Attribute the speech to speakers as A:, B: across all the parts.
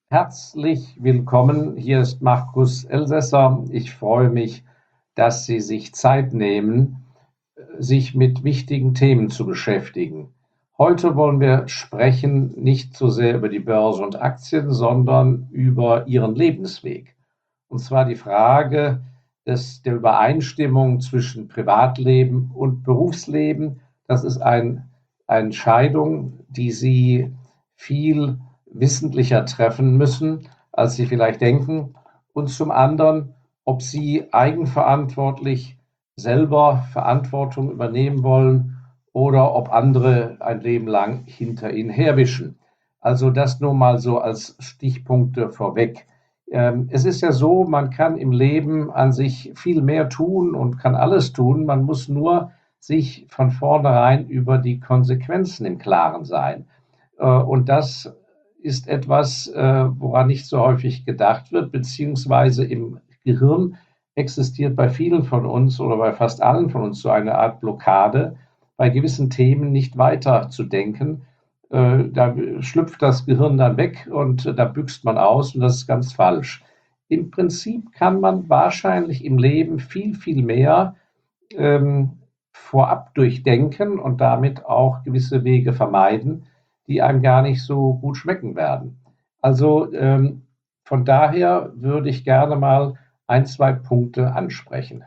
A: Herzlich willkommen. Hier ist Markus Elsässer. Ich freue mich, dass Sie sich Zeit nehmen, sich mit wichtigen Themen zu beschäftigen. Heute wollen wir sprechen nicht so sehr über die Börse und Aktien, sondern über Ihren Lebensweg. Und zwar die Frage der Übereinstimmung zwischen Privatleben und Berufsleben. Das ist eine Entscheidung, die Sie viel wissentlicher treffen müssen, als Sie vielleicht denken. Und zum anderen, ob Sie eigenverantwortlich selber Verantwortung übernehmen wollen oder ob andere ein Leben lang hinter Ihnen herwischen. Also das nur mal so als Stichpunkte vorweg. Es ist ja so, man kann im Leben an sich viel mehr tun und kann alles tun. Man muss nur sich von vornherein über die Konsequenzen im Klaren sein. Und das ist etwas, woran nicht so häufig gedacht wird, beziehungsweise im Gehirn existiert bei vielen von uns oder bei fast allen von uns so eine Art Blockade, bei gewissen Themen nicht weiter zu denken. Da schlüpft das Gehirn dann weg und da büxt man aus und das ist ganz falsch. Im Prinzip kann man wahrscheinlich im Leben viel, viel mehr ähm, vorab durchdenken und damit auch gewisse Wege vermeiden, die einem gar nicht so gut schmecken werden. Also von daher würde ich gerne mal ein, zwei Punkte ansprechen.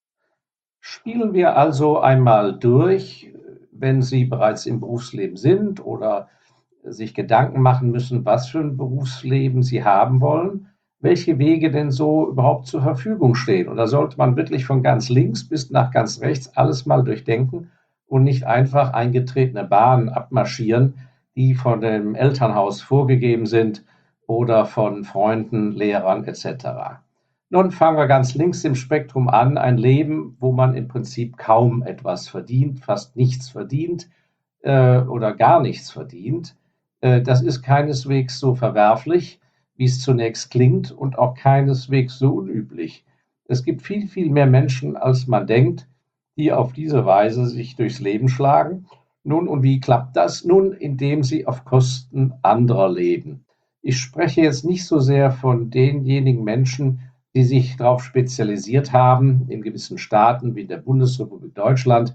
A: Spielen wir also einmal durch, wenn Sie bereits im Berufsleben sind oder sich Gedanken machen müssen, was für ein Berufsleben Sie haben wollen, welche Wege denn so überhaupt zur Verfügung stehen. Und da sollte man wirklich von ganz links bis nach ganz rechts alles mal durchdenken und nicht einfach eingetretene Bahnen abmarschieren, die von dem Elternhaus vorgegeben sind oder von Freunden, Lehrern etc. Nun fangen wir ganz links im Spektrum an, ein Leben, wo man im Prinzip kaum etwas verdient, fast nichts verdient oder gar nichts verdient. Das ist keineswegs so verwerflich, wie es zunächst klingt, und auch keineswegs so unüblich. Es gibt viel, viel mehr Menschen, als man denkt, die auf diese Weise sich durchs Leben schlagen. Nun, und wie klappt das? Nun, indem sie auf Kosten anderer leben. Ich spreche jetzt nicht so sehr von denjenigen Menschen, die sich darauf spezialisiert haben, in gewissen Staaten wie in der Bundesrepublik Deutschland,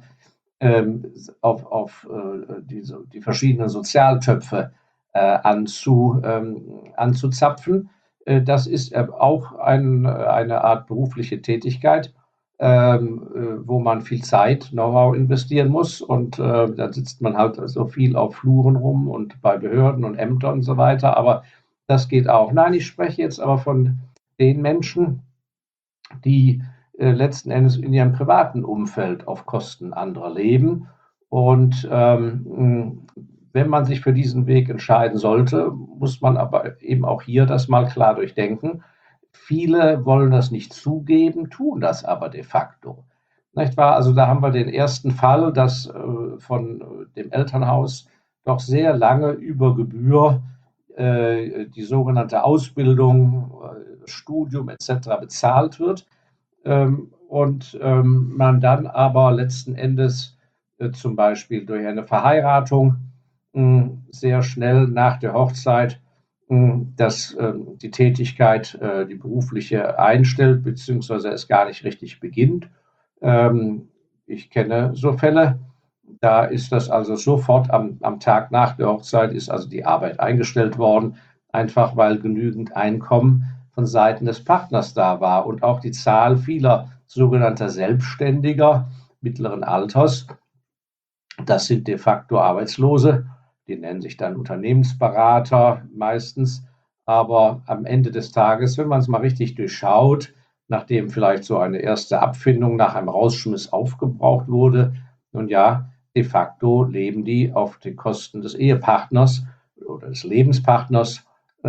A: die verschiedenen Sozialtöpfe anzuzapfen. Das ist auch eine Art berufliche Tätigkeit, wo man viel Zeit, Know-how investieren muss. Und da sitzt man halt so viel auf Fluren rum und bei Behörden und Ämtern und so weiter. Aber das geht auch. Nein, ich spreche jetzt aber von den Menschen, die letzten Endes in ihrem privaten Umfeld auf Kosten anderer leben. Und wenn man sich für diesen Weg entscheiden sollte, muss man aber eben auch hier das mal klar durchdenken. Viele wollen das nicht zugeben, tun das aber de facto. Nicht wahr? Also da haben wir den ersten Fall, dass von dem Elternhaus doch sehr lange über Gebühr die sogenannte Ausbildung, Studium etc. bezahlt wird und man dann aber letzten Endes zum Beispiel durch eine Verheiratung sehr schnell nach der Hochzeit die Tätigkeit, die berufliche einstellt, beziehungsweise es gar nicht richtig beginnt. Ich kenne so Fälle, da ist das also sofort am Tag nach der Hochzeit ist also die Arbeit eingestellt worden, einfach weil genügend Einkommen von Seiten des Partners da war und auch die Zahl vieler sogenannter Selbstständiger mittleren Alters, das sind de facto Arbeitslose, die nennen sich dann Unternehmensberater meistens, aber am Ende des Tages, wenn man es mal richtig durchschaut, nachdem vielleicht so eine erste Abfindung nach einem Rausschmiss aufgebraucht wurde, nun ja, de facto leben die auf den Kosten des Ehepartners oder des Lebenspartners,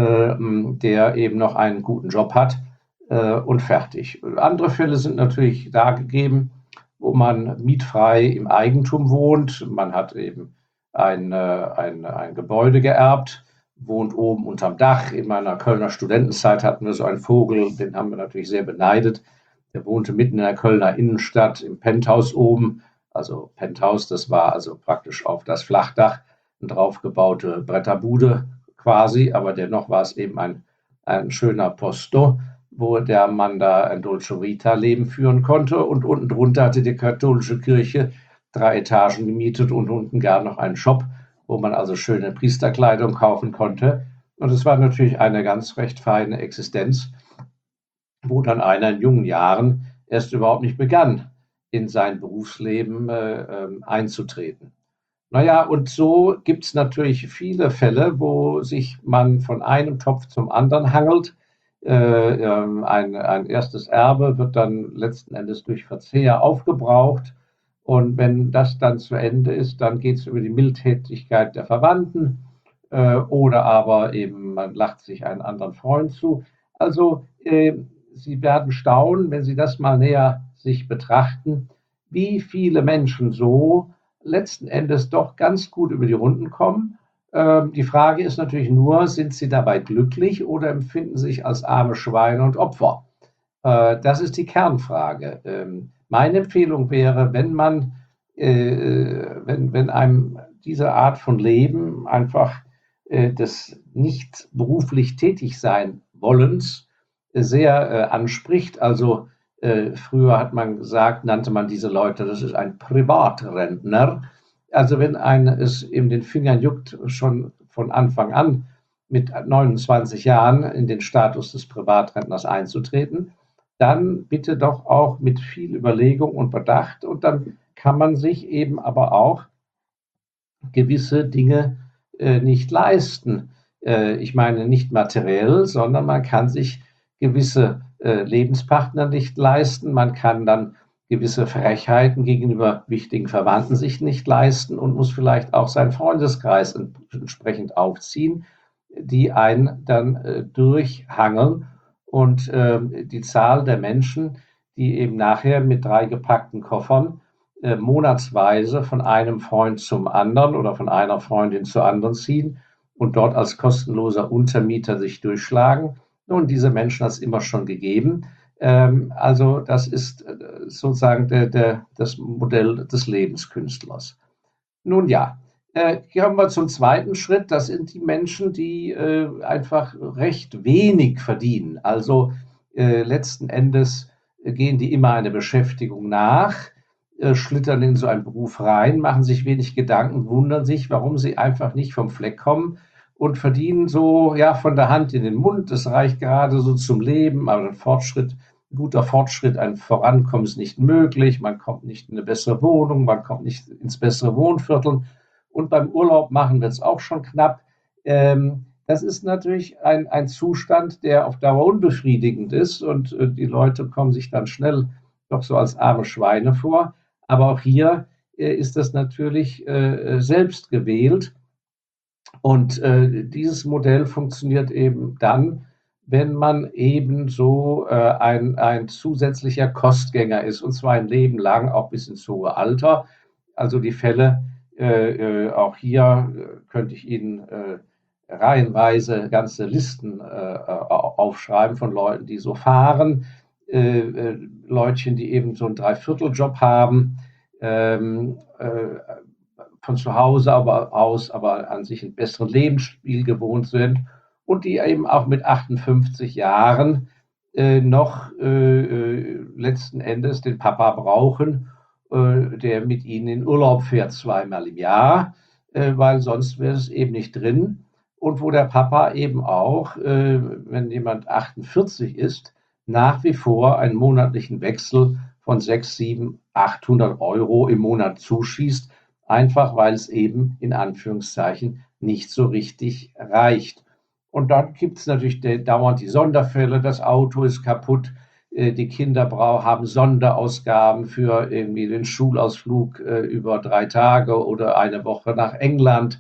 A: der eben noch einen guten Job hat und fertig. Andere Fälle sind natürlich da gegeben, wo man mietfrei im Eigentum wohnt. Man hat eben ein Gebäude geerbt, wohnt oben unterm Dach. In meiner Kölner Studentenzeit hatten wir so einen Vogel, den haben wir natürlich sehr beneidet. Der wohnte mitten in der Kölner Innenstadt im Penthouse oben. Also Penthouse, das war also praktisch auf das Flachdach eine draufgebaute Bretterbude quasi, aber dennoch war es eben ein ein schöner Posto, wo der Mann da ein Dolce Vita-Leben führen konnte. Und unten drunter hatte die katholische Kirche 3 Etagen gemietet und unten gar noch einen Shop, wo man also schöne Priesterkleidung kaufen konnte. Und es war natürlich eine ganz recht feine Existenz, wo dann einer in jungen Jahren erst überhaupt nicht begann, in sein Berufsleben einzutreten. Naja, und so gibt es natürlich viele Fälle, wo sich man von einem Topf zum anderen hangelt. Ein erstes Erbe wird dann letzten Endes durch Verzehr aufgebraucht. Und wenn das dann zu Ende ist, dann geht es über die Mildtätigkeit der Verwandten oder aber eben man lacht sich einen anderen Freund zu. Also Sie werden staunen, wenn Sie das mal näher sich betrachten, wie viele Menschen so letzten Endes doch ganz gut über die Runden kommen. Die Frage ist natürlich nur, sind sie dabei glücklich oder empfinden sie sich als arme Schweine und Opfer? Das ist die Kernfrage. Meine Empfehlung wäre, wenn einem diese Art von Leben einfach des nicht beruflich tätig sein Wollens sehr anspricht, also früher hat man gesagt, nannte man diese Leute, das ist ein Privatrentner. Also wenn einen es in den Fingern juckt, schon von Anfang an mit 29 Jahren in den Status des Privatrentners einzutreten, dann bitte doch auch mit viel Überlegung und Bedacht. Und dann kann man sich eben aber auch gewisse Dinge nicht leisten. Ich meine nicht materiell, sondern man kann sich gewisse Lebenspartner nicht leisten. Man kann dann gewisse Frechheiten gegenüber wichtigen Verwandten sich nicht leisten und muss vielleicht auch seinen Freundeskreis entsprechend aufziehen, die einen dann durchhangeln. Und die Zahl der Menschen, die eben nachher mit 3 gepackten Koffern monatsweise von einem Freund zum anderen oder von einer Freundin zur anderen ziehen und dort als kostenloser Untermieter sich durchschlagen. Nun, diese Menschen hat es immer schon gegeben. Also das ist sozusagen das Modell des Lebenskünstlers. Nun ja, kommen wir zum zweiten Schritt. Das sind die Menschen, die einfach recht wenig verdienen. Also letzten Endes gehen die immer einer Beschäftigung nach, schlittern in so einen Beruf rein, machen sich wenig Gedanken, wundern sich, warum sie einfach nicht vom Fleck kommen und verdienen so ja von der Hand in den Mund. Das reicht gerade so zum Leben, aber ein guter Fortschritt, ein Vorankommen ist nicht möglich. Man kommt nicht in eine bessere Wohnung, man kommt nicht ins bessere Wohnviertel und beim Urlaub machen wird es auch schon knapp. Das ist natürlich ein Zustand, der auf Dauer unbefriedigend ist und die Leute kommen sich dann schnell doch so als arme Schweine vor. Aber auch hier ist das natürlich selbst gewählt. Und dieses Modell funktioniert eben dann, wenn man eben so ein zusätzlicher Kostgänger ist, und zwar ein Leben lang, auch bis ins hohe Alter. Also die Fälle, auch hier könnte ich Ihnen reihenweise ganze Listen aufschreiben von Leuten, die so fahren, Leutchen, die eben so einen Dreivierteljob haben, von zu Hause aber aus, aber an sich einen besseren Lebensstil gewohnt sind und die eben auch mit 58 Jahren noch letzten Endes den Papa brauchen, der mit ihnen in Urlaub fährt, 2-mal im Jahr, weil sonst wäre es eben nicht drin. Und wo der Papa eben auch, wenn jemand 48 ist, nach wie vor einen monatlichen Wechsel von 6, 7, 800 Euro im Monat zuschießt, einfach weil es eben in Anführungszeichen nicht so richtig reicht. Und dann gibt es natürlich dauernd die Sonderfälle, das Auto ist kaputt, die Kinder haben Sonderausgaben für irgendwie den Schulausflug über 3 Tage oder eine Woche nach England.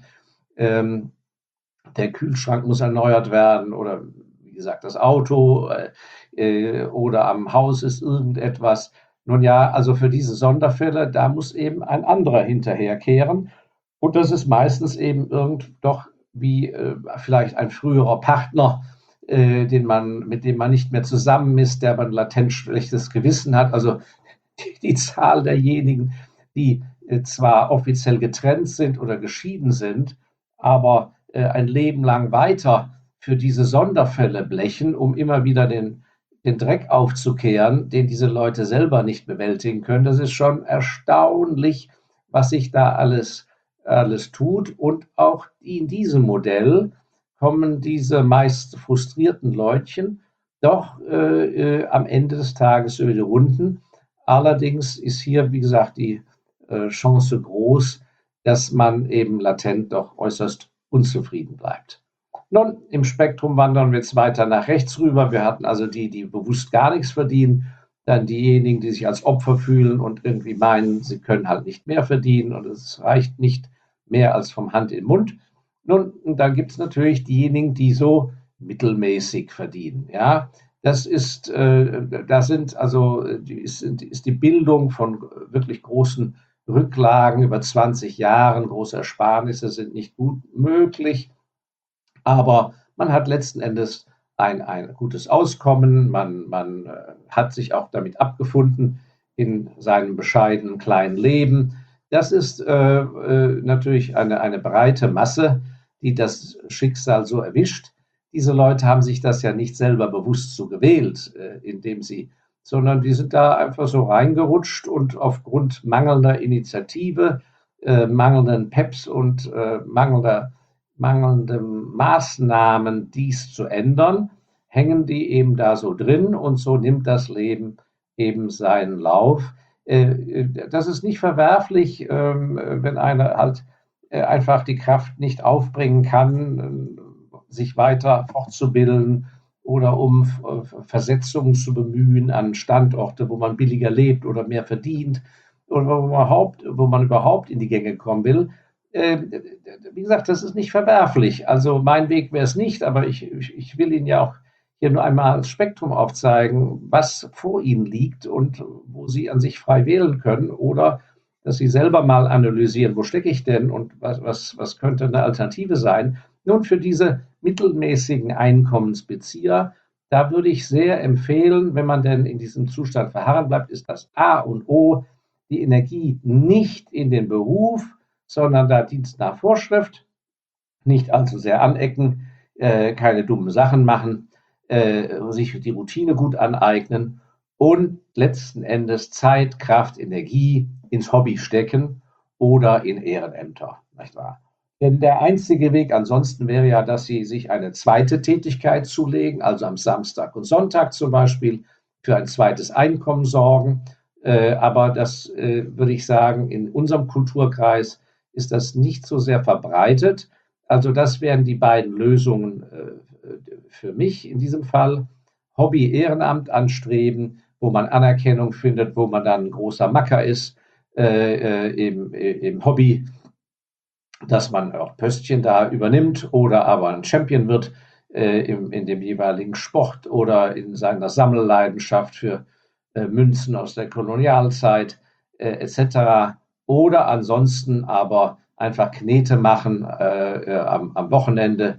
A: Der Kühlschrank muss erneuert werden oder wie gesagt das Auto oder am Haus ist irgendetwas. Nun ja, also für diese Sonderfälle, da muss eben ein anderer hinterherkehren. Und das ist meistens eben doch wie vielleicht ein früherer Partner, mit dem man nicht mehr zusammen ist, der aber ein latent schlechtes Gewissen hat. Also die Zahl derjenigen, die zwar offiziell getrennt sind oder geschieden sind, aber ein Leben lang weiter für diese Sonderfälle blechen, um immer wieder den Dreck aufzukehren, den diese Leute selber nicht bewältigen können. Das ist schon erstaunlich, was sich da alles tut. Und auch in diesem Modell kommen diese meist frustrierten Leutchen doch am Ende des Tages über die Runden. Allerdings ist hier, wie gesagt, die Chance groß, dass man eben latent doch äußerst unzufrieden bleibt. Nun, im Spektrum wandern wir jetzt weiter nach rechts rüber. Wir hatten also die bewusst gar nichts verdienen, dann diejenigen, die sich als Opfer fühlen und irgendwie meinen, sie können halt nicht mehr verdienen und es reicht nicht mehr als vom Hand in den Mund. Nun, und dann gibt es natürlich diejenigen, die so mittelmäßig verdienen. Ja, das sind also ist die Bildung von wirklich großen Rücklagen über 20 Jahren, große Ersparnisse sind nicht gut möglich, aber man hat letzten Endes ein gutes Auskommen, man hat sich auch damit abgefunden in seinem bescheidenen kleinen Leben. Das ist natürlich eine breite Masse, die das Schicksal so erwischt. Diese Leute haben sich das ja nicht selber bewusst so gewählt, sondern die sind da einfach so reingerutscht und aufgrund mangelnder Initiative, mangelnden Peps und mangelnden Maßnahmen, dies zu ändern, hängen die eben da so drin und so nimmt das Leben eben seinen Lauf. Das ist nicht verwerflich, wenn einer halt einfach die Kraft nicht aufbringen kann, sich weiter fortzubilden oder um Versetzungen zu bemühen an Standorte, wo man billiger lebt oder mehr verdient oder wo man überhaupt in die Gänge kommen will. Wie gesagt, das ist nicht verwerflich. Also mein Weg wäre es nicht, aber ich will Ihnen ja auch hier nur einmal das Spektrum aufzeigen, was vor Ihnen liegt und wo Sie an sich frei wählen können oder dass Sie selber mal analysieren, wo stecke ich denn und was könnte eine Alternative sein. Nun, für diese mittelmäßigen Einkommensbezieher, da würde ich sehr empfehlen, wenn man denn in diesem Zustand verharren bleibt, ist das A und O, die Energie nicht in den Beruf, sondern da Dienst nach Vorschrift, nicht allzu sehr anecken, keine dummen Sachen machen, sich die Routine gut aneignen und letzten Endes Zeit, Kraft, Energie ins Hobby stecken oder in Ehrenämter, nicht wahr? Denn der einzige Weg ansonsten wäre ja, dass Sie sich eine zweite Tätigkeit zulegen, also am Samstag und Sonntag zum Beispiel für ein zweites Einkommen sorgen. Aber das würde ich sagen, in unserem Kulturkreis ist das nicht so sehr verbreitet. Also das wären die beiden Lösungen für mich in diesem Fall. Hobby, Ehrenamt anstreben, wo man Anerkennung findet, wo man dann ein großer Macker ist im Hobby, dass man auch Pöstchen da übernimmt oder aber ein Champion wird in dem jeweiligen Sport oder in seiner Sammelleidenschaft für Münzen aus der Kolonialzeit etc. Oder ansonsten aber einfach Knete machen am Wochenende,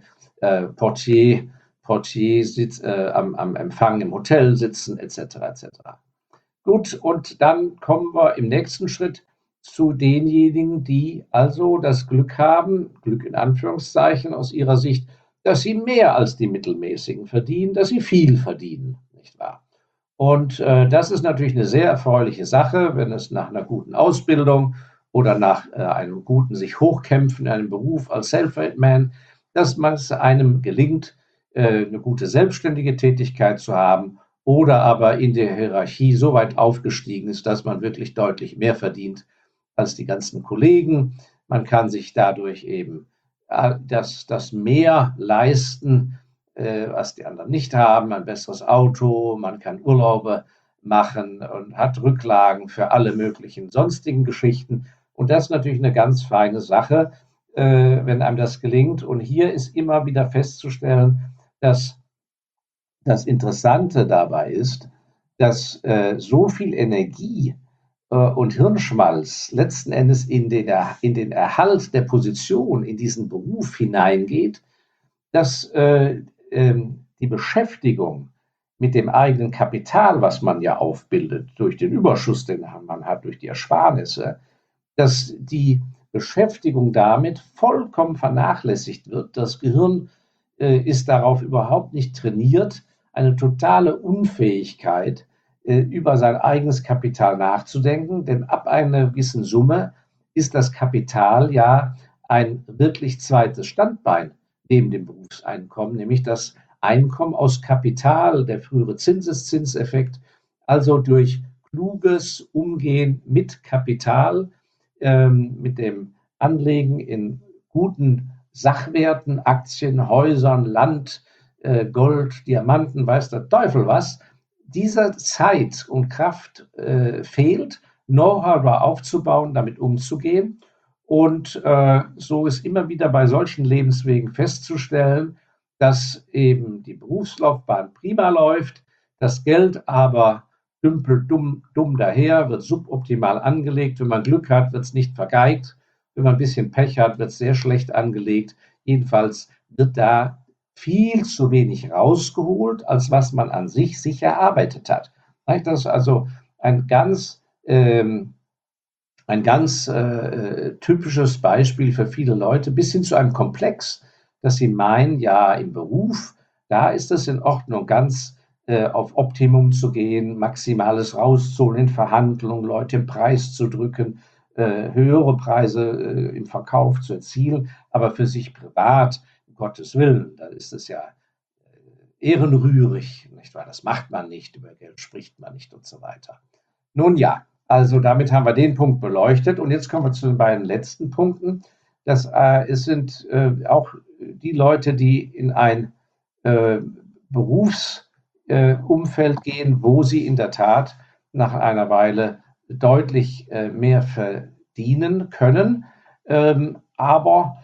A: Portier am Empfang im Hotel sitzen etc. etc. Gut, und dann kommen wir im nächsten Schritt zu denjenigen, die also das Glück haben, Glück in Anführungszeichen aus ihrer Sicht, dass sie mehr als die Mittelmäßigen verdienen, dass sie viel verdienen, nicht wahr? Und das ist natürlich eine sehr erfreuliche Sache, wenn es nach einer guten Ausbildung oder nach einem guten sich hochkämpfen in einem Beruf als Self-Made-Man, dass es einem gelingt, eine gute selbstständige Tätigkeit zu haben oder aber in der Hierarchie so weit aufgestiegen ist, dass man wirklich deutlich mehr verdient als die ganzen Kollegen. Man kann sich dadurch eben das mehr leisten, was die anderen nicht haben, ein besseres Auto, man kann Urlaube machen und hat Rücklagen für alle möglichen sonstigen Geschichten. Und das ist natürlich eine ganz feine Sache, wenn einem das gelingt. Und hier ist immer wieder festzustellen, dass das Interessante dabei ist, dass so viel Energie und Hirnschmalz letzten Endes in den Erhalt der Position in diesen Beruf hineingeht, dass die Beschäftigung mit dem eigenen Kapital, was man ja aufbildet, durch den Überschuss, den man hat, durch die Ersparnisse, dass die Beschäftigung damit vollkommen vernachlässigt wird. Das Gehirn ist darauf überhaupt nicht trainiert, eine totale Unfähigkeit, über sein eigenes Kapital nachzudenken, denn ab einer gewissen Summe ist das Kapital ja ein wirklich zweites Standbein neben dem Berufseinkommen, nämlich das Einkommen aus Kapital, der frühere Zinseszinseffekt, also durch kluges Umgehen mit Kapital, mit dem Anlegen in guten Sachwerten, Aktien, Häusern, Land, Gold, Diamanten, weiß der Teufel was. Diese Zeit und Kraft fehlt, Know-how aufzubauen, damit umzugehen. Und so ist immer wieder bei solchen Lebenswegen festzustellen, dass eben die Berufslaufbahn prima läuft, das Geld aber dümpelt dumm daher, wird suboptimal angelegt. Wenn man Glück hat, wird es nicht vergeigt. Wenn man ein bisschen Pech hat, wird es sehr schlecht angelegt. Jedenfalls wird da viel zu wenig rausgeholt, als was man an sich erarbeitet hat. Das ist also ein ganz typisches Beispiel für viele Leute, bis hin zu einem Komplex, dass sie meinen, ja, im Beruf, da ist es in Ordnung, ganz auf Optimum zu gehen, Maximales rauszuholen in Verhandlungen, Leute im Preis zu drücken, höhere Preise im Verkauf zu erzielen, aber für sich privat, um Gottes Willen, da ist es ja ehrenrührig, nicht wahr? Das macht man nicht, über Geld spricht man nicht und so weiter. Nun ja, also damit haben wir den Punkt beleuchtet und jetzt kommen wir zu den beiden letzten Punkten. Es sind auch die Leute, die in ein Berufsumfeld gehen, wo sie in der Tat nach einer Weile deutlich mehr verdienen können, aber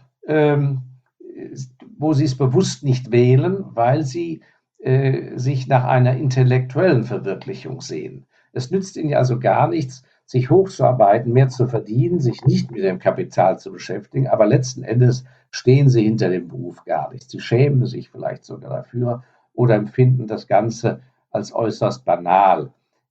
A: wo sie es bewusst nicht wählen, weil sie sich nach einer intellektuellen Verwirklichung sehen. Es nützt ihnen ja also gar nichts, sich hochzuarbeiten, mehr zu verdienen, sich nicht mit dem Kapital zu beschäftigen, aber letzten Endes stehen sie hinter dem Beruf gar nicht. Sie schämen sich vielleicht sogar dafür oder empfinden das Ganze als äußerst banal.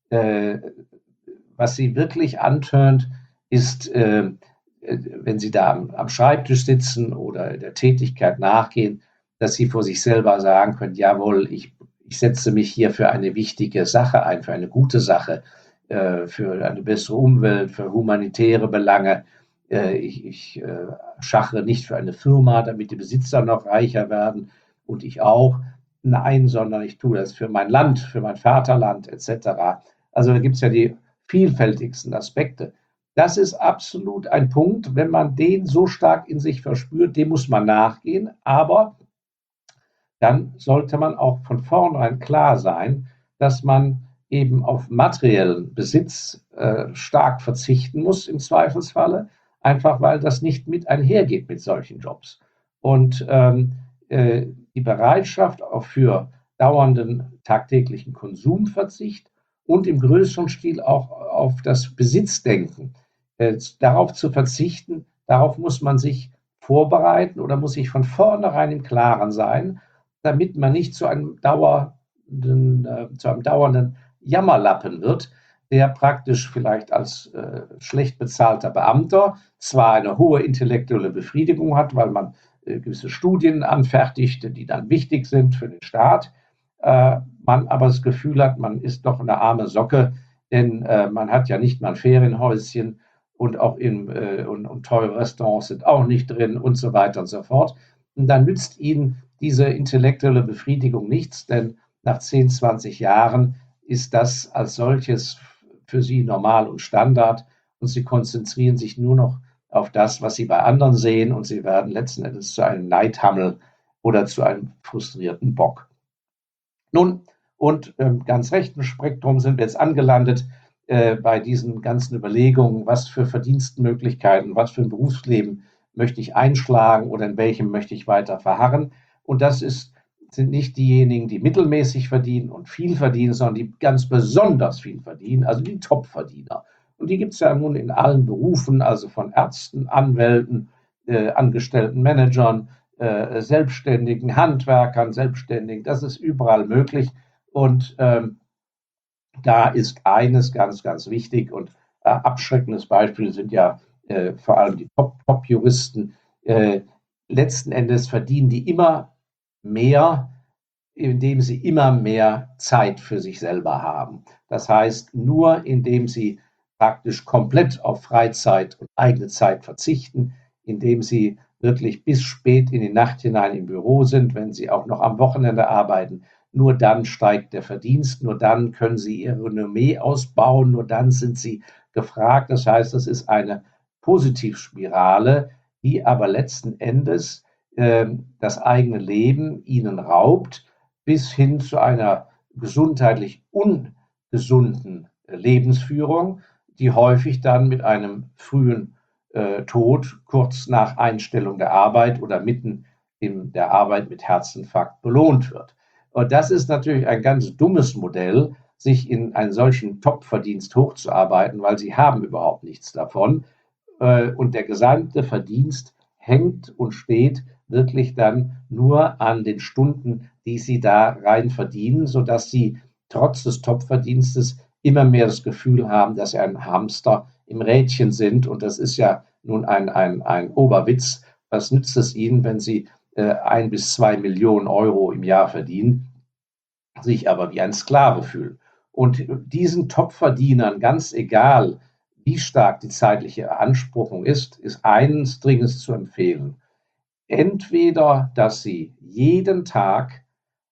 A: Was sie wirklich antörnt, ist, wenn sie da am Schreibtisch sitzen oder der Tätigkeit nachgehen, dass sie vor sich selber sagen können, jawohl, ich setze mich hier für eine wichtige Sache ein, für eine gute Sache, für eine bessere Umwelt, für humanitäre Belange. Ich schachere nicht für eine Firma, damit die Besitzer noch reicher werden und ich auch. Nein, sondern ich tue das für mein Land, für mein Vaterland etc. Also da gibt es ja die vielfältigsten Aspekte. Das ist absolut ein Punkt, wenn man den so stark in sich verspürt, dem muss man nachgehen, aber dann sollte man auch von vornherein klar sein, dass man eben auf materiellen Besitz stark verzichten muss im Zweifelsfalle, einfach weil das nicht mit einhergeht mit solchen Jobs. Und die Bereitschaft auch für dauernden tagtäglichen Konsumverzicht und im größeren Stil auch auf das Besitzdenken, darauf zu verzichten, darauf muss man sich vorbereiten oder muss sich von vornherein im Klaren sein, damit man nicht zu einem dauernden Jammerlappen wird, der praktisch vielleicht als schlecht bezahlter Beamter zwar eine hohe intellektuelle Befriedigung hat, weil man gewisse Studien anfertigt, die dann wichtig sind für den Staat, man aber das Gefühl hat, man ist doch eine arme Socke, denn man hat ja nicht mal ein Ferienhäuschen und auch und teure Restaurants sind auch nicht drin und so weiter und so fort. Und dann nützt ihnen diese intellektuelle Befriedigung nichts, denn nach 10, 20 Jahren ist das als solches für sie normal und Standard und sie konzentrieren sich nur noch auf das, was sie bei anderen sehen und sie werden letzten Endes zu einem Neidhammel oder zu einem frustrierten Bock. Nun, und ganz rechten Spektrum sind wir jetzt angelandet bei diesen ganzen Überlegungen, was für Verdienstmöglichkeiten, was für ein Berufsleben möchte ich einschlagen oder in welchem möchte ich weiter verharren. Und sind nicht diejenigen, die mittelmäßig verdienen und viel verdienen, sondern die ganz besonders viel verdienen, also die Topverdiener. Und die gibt es ja nun in allen Berufen, also von Ärzten, Anwälten, angestellten Managern, Selbstständigen, Handwerkern, Selbstständigen, das ist überall möglich. Und da ist eines ganz wichtig und abschreckendes Beispiel sind ja vor allem die Top-Juristen. Letzten Endes verdienen die immer mehr, indem sie immer mehr Zeit für sich selber haben. Das heißt, nur indem sie praktisch komplett auf Freizeit und eigene Zeit verzichten, indem sie wirklich bis spät in die Nacht hinein im Büro sind, wenn sie auch noch am Wochenende arbeiten, nur dann steigt der Verdienst, nur dann können sie ihr Renommee ausbauen, nur dann sind sie gefragt. Das heißt, es ist eine Positivspirale, die aber letzten Endes das eigene Leben ihnen raubt, bis hin zu einer gesundheitlich ungesunden Lebensführung, die häufig dann mit einem frühen Tod kurz nach Einstellung der Arbeit oder mitten in der Arbeit mit Herzinfarkt belohnt wird. Und das ist natürlich ein ganz dummes Modell, sich in einen solchen Top-Verdienst hochzuarbeiten, weil sie haben überhaupt nichts davon. Und der gesamte Verdienst hängt und steht wirklich dann nur an den Stunden, die sie da rein verdienen, sodass sie trotz des Top-Verdienstes immer mehr das Gefühl haben, dass sie ein Hamster im Rädchen sind. Und das ist ja nun ein Oberwitz. Was nützt es ihnen, wenn sie 1 bis 2 Millionen Euro im Jahr verdienen, sich aber wie ein Sklave fühlen? Und diesen Top-Verdienern, ganz egal, wie stark die zeitliche Beanspruchung ist eines dringend zu empfehlen. Entweder, dass sie jeden Tag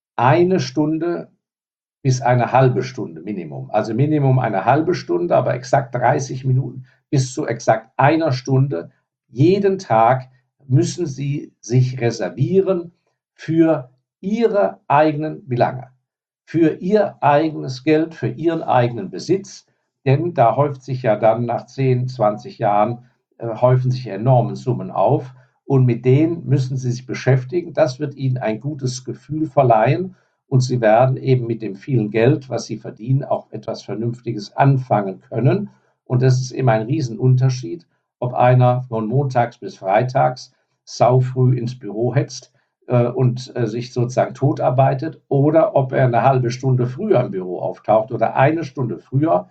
A: 1 Stunde bis eine halbe Stunde Minimum, also Minimum eine halbe Stunde, aber exakt 30 Minuten bis zu exakt 1 Stunde, jeden Tag müssen sie sich reservieren für ihre eigenen Belange, für ihr eigenes Geld, für ihren eigenen Besitz, denn da häuft sich ja dann nach 10, 20 Jahren, häufen sich enorme Summen auf und mit denen müssen sie sich beschäftigen. Das wird ihnen ein gutes Gefühl verleihen und sie werden eben mit dem vielen Geld, was sie verdienen, auch etwas Vernünftiges anfangen können. Und das ist immer ein Riesenunterschied, ob einer von montags bis freitags saufrüh ins Büro hetzt und sich sozusagen totarbeitet oder ob er eine halbe Stunde früher im Büro auftaucht oder 1 Stunde früher,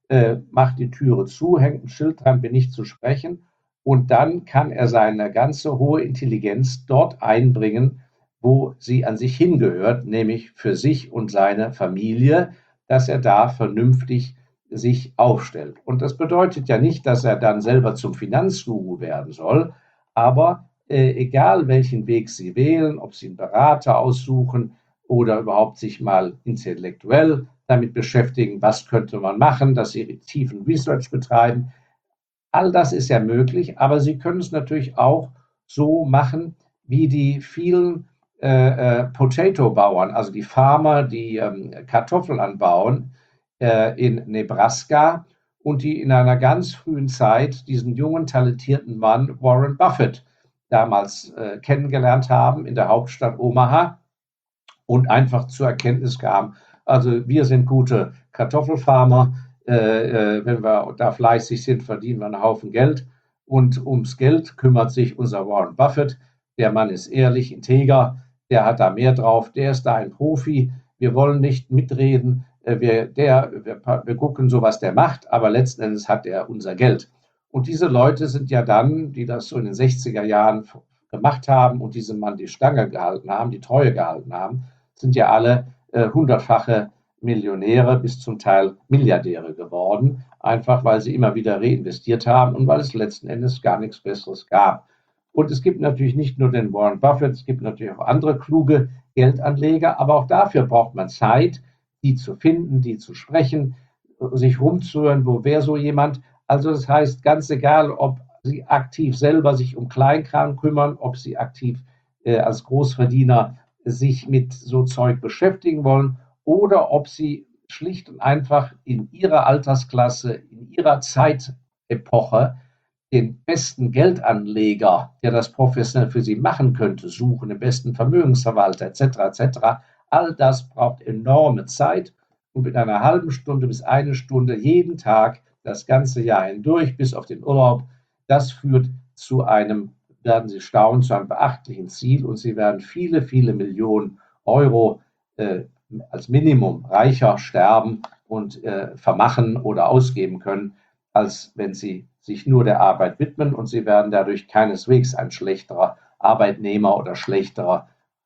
A: macht die Türe zu, hängt ein Schild dran, bin nicht zu sprechen und dann kann er seine ganze hohe Intelligenz dort einbringen, wo sie an sich hingehört, nämlich für sich und seine Familie, dass er da vernünftig sich aufstellt. Und das bedeutet ja nicht, dass er dann selber zum Finanzguru werden soll, aber egal welchen Weg Sie wählen, ob Sie einen Berater aussuchen oder überhaupt sich mal intellektuell damit beschäftigen, was könnte man machen, dass Sie tiefen Research betreiben, all das ist ja möglich, aber Sie können es natürlich auch so machen, wie die vielen Potato-Bauern, also die Farmer, die Kartoffeln anbauen in Nebraska und die in einer ganz frühen Zeit diesen jungen, talentierten Mann Warren Buffett damals kennengelernt haben in der Hauptstadt Omaha und einfach zur Erkenntnis kamen, also wir sind gute Kartoffelfarmer, wenn wir da fleißig sind, verdienen wir einen Haufen Geld und ums Geld kümmert sich unser Warren Buffett. Der Mann ist ehrlich, integer, der hat da mehr drauf, der ist da ein Profi. Wir wollen nicht mitreden, wir gucken so, was der macht, aber letzten Endes hat er unser Geld. Und diese Leute sind ja dann, die das so in den 60er Jahren gemacht haben und diesem Mann die Stange gehalten haben, die Treue gehalten haben, sind ja alle hundertfache Millionäre bis zum Teil Milliardäre geworden, einfach weil sie immer wieder reinvestiert haben und weil es letzten Endes gar nichts Besseres gab. Und es gibt natürlich nicht nur den Warren Buffett, es gibt natürlich auch andere kluge Geldanleger, aber auch dafür braucht man Zeit, die zu finden, die zu sprechen, sich rumzuhören, wo wäre so jemand. Also das heißt, ganz egal, ob Sie aktiv selber sich um Kleinkram kümmern, ob Sie aktiv als Großverdiener sich mit so Zeug beschäftigen wollen oder ob Sie schlicht und einfach in Ihrer Altersklasse, in Ihrer Zeitepoche den besten Geldanleger, der das professionell für Sie machen könnte, suchen, den besten Vermögensverwalter etc. etc. All das braucht enorme Zeit und mit einer halben Stunde bis 1 Stunde jeden Tag das ganze Jahr hindurch bis auf den Urlaub, das führt zu einem, werden Sie staunen, zu einem beachtlichen Ziel und Sie werden viele, viele Millionen Euro als Minimum reicher sterben und vermachen oder ausgeben können, als wenn Sie sich nur der Arbeit widmen und Sie werden dadurch keineswegs ein schlechterer Arbeitnehmer oder schlechterer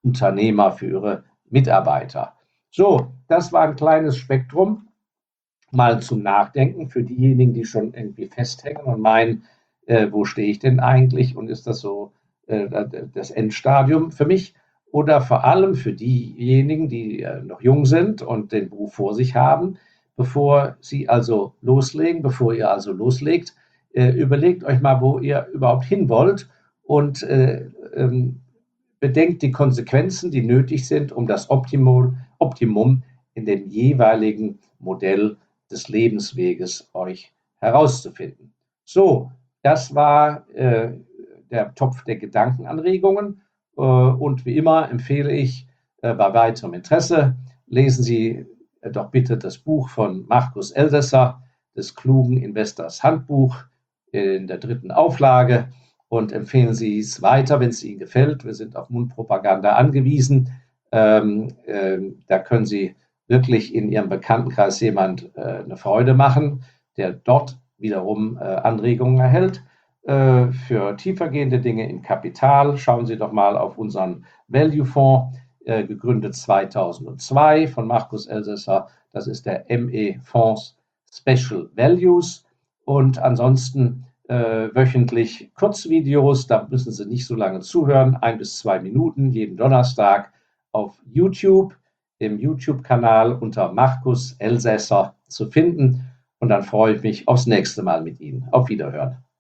A: Unternehmer, für Ihre Mitarbeiter. So, das war ein kleines Spektrum mal zum Nachdenken für diejenigen, die schon irgendwie festhängen und meinen, wo stehe ich denn eigentlich und ist das so das Endstadium für mich? Oder vor allem für diejenigen, die noch jung sind und den Beruf vor sich haben, bevor Sie also loslegen, bevor ihr also loslegt, überlegt euch mal, wo ihr überhaupt hin wollt und bedenkt die Konsequenzen, die nötig sind, um das Optimum in dem jeweiligen Modell des Lebensweges euch herauszufinden. So, das war der Topf der Gedankenanregungen. Und wie immer empfehle ich bei weiterem Interesse, lesen Sie doch bitte das Buch von Markus Elsässer, des klugen Investors Handbuch in der 3. Auflage und empfehlen Sie es weiter, wenn es Ihnen gefällt. Wir sind auf Mundpropaganda angewiesen. Da können Sie wirklich in Ihrem Bekanntenkreis jemand eine Freude machen, der dort wiederum Anregungen erhält. Für tiefergehende Dinge im Kapital schauen Sie doch mal auf unseren Value-Fonds, gegründet 2002 von Markus Elsässer. Das ist der ME Fonds Special Values. Und ansonsten wöchentlich Kurzvideos, da müssen Sie nicht so lange zuhören, 1 bis 2 Minuten jeden Donnerstag auf YouTube, im YouTube-Kanal unter Markus Elsässer zu finden. Und dann freue ich mich aufs nächste Mal mit Ihnen. Auf Wiederhören.